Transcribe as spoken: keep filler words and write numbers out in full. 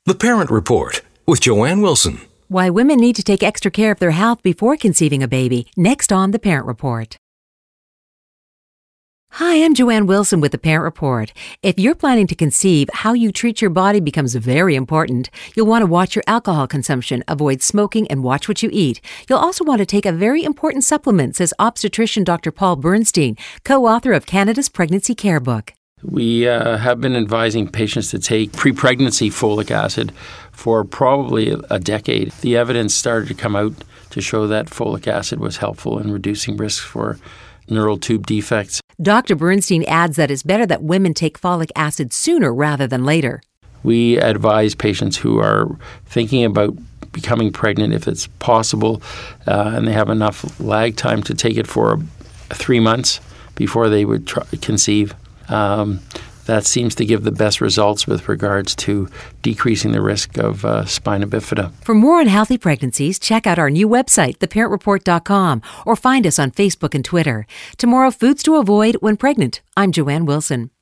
The Parent Report with Joanne Wilson. Why women need to take extra care of their health before conceiving a baby, next on The Parent Report. Hi, I'm Joanne Wilson with The Parent Report. If you're planning to conceive, how you treat your body becomes very important. You'll want to watch your alcohol consumption, avoid smoking, and watch what you eat. You'll also want to take a very important supplement, says obstetrician Doctor Paul Bernstein, co-author of Canada's Pregnancy Care Book. We uh, have been advising patients to take pre-pregnancy folic acid for probably a decade. The evidence started to come out to show that folic acid was helpful in reducing risks for neural tube defects. Doctor Bernstein adds that it's better that women take folic acid sooner rather than later. We advise patients who are thinking about becoming pregnant, if it's possible, uh, and they have enough lag time, to take it for three months before they would try, conceive. Um, that seems to give the best results with regards to decreasing the risk of uh, spina bifida. For more on healthy pregnancies, check out our new website, the parent report dot com, or find us on Facebook and Twitter. Tomorrow, foods to avoid when pregnant. I'm Joanne Wilson.